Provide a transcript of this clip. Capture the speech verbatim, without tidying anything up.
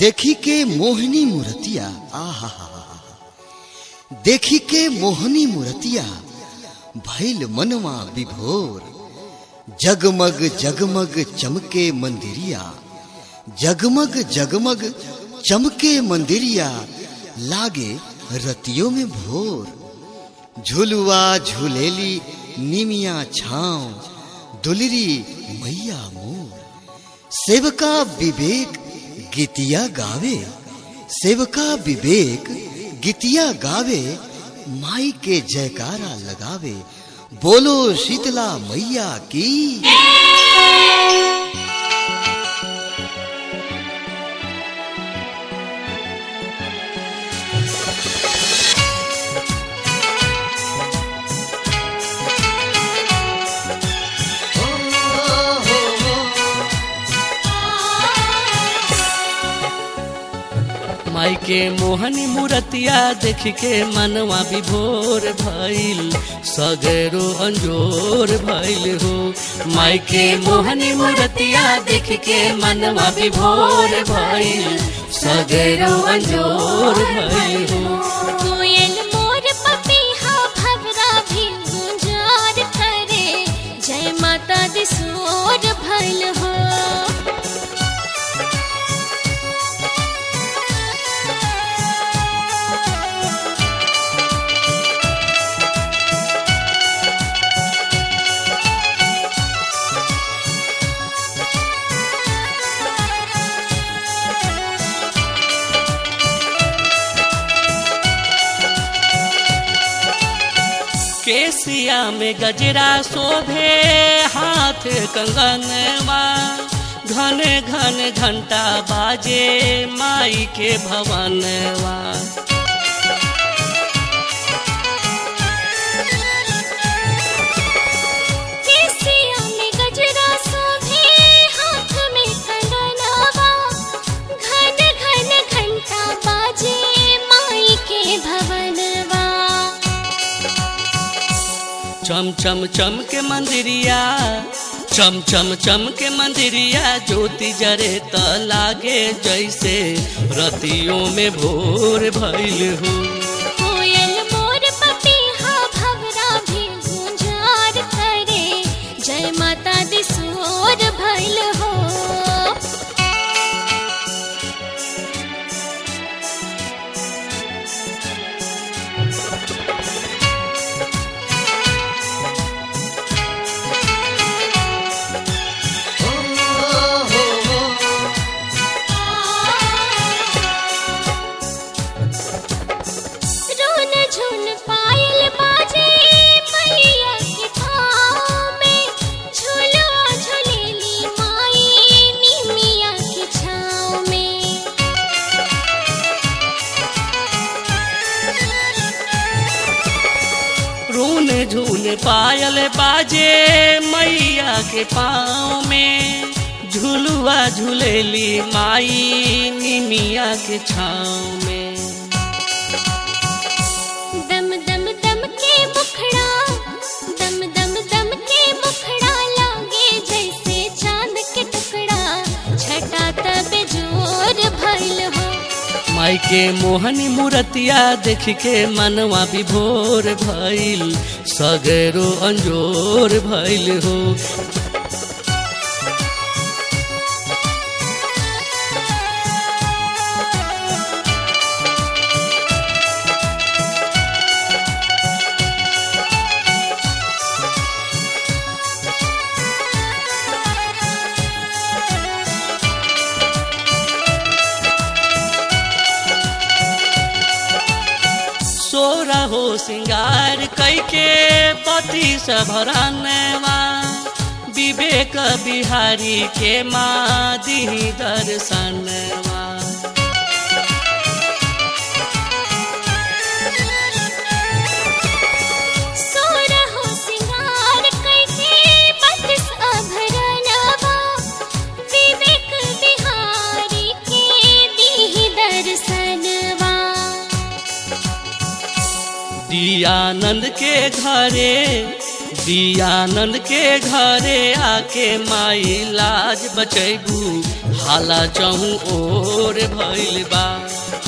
देखी के मोहनी मूर्तिया आहा देखी के मोहनी मूर्तिया भइल मनवा विभोर। जगमग जगमग चमके मंदिरिया जगमग जगमग चमके मंदिरिया लागे रतियों में भोर। झुलुआ झुलेली निमिया छाँव दुलरी मैया मोर। सेवका विवेक गीतिया गावे सेवका विवेक गीतिया गावे माई के जयकारा लगावे। बोलो शीतला मैया की। माई के मोहनी मूर्तिया देख के मनवा विभोर भइल सगरो अंजोर भइल हो। माई के मोहनी मूर्तिया देख के मनवा विभोर भइल सगरो अंजोर भइल हो। कोयल मोर पपीहा भवरा भी गुंजार करे जय माता दी सोर भइल हो। केसिया में गजरा शोभे हाथ कंगनवा घन घन घंटा बाजे माई के भवनवा। केसिया में गजरा शोभे हाथ में कंगनवा घन घन घंटा बाजे माई के भवनवा। चम चम चम के मंदिरिया चम चम चम के मंदिरिया ज्योति जरे त लागे जैसे रतियों में भोर भइल हो। कोयल मोर पपीहा भवरा भी गुंजार करे जय माता दी सोर भइल हो। झूल पायल बाजे मैया के पाँव में झुलुआ झुलेली माई निमिया के छाँव में। दम दम दम के मुखड़ा दम दम दम के मुखड़ा लागे जैसे चांद के टुकड़ा छटा तब जोर भइल हो। माई के मोहनी मूर्तिया देख के मनवा विभोर भइल सगरो अंजोर भइल हो। सोरा हो सिंगार कैके पति सभरनवा विवेक बिहारी के माँ दी दर्शनवा। सोरा हो सिंगार कैके पति सभरनवा विवेक बिहारी के दी दर्शनवा। दियानंद के घरे दियानंद के घरे आके माई लाज बचैबू हाला चहु ओर भइल बा।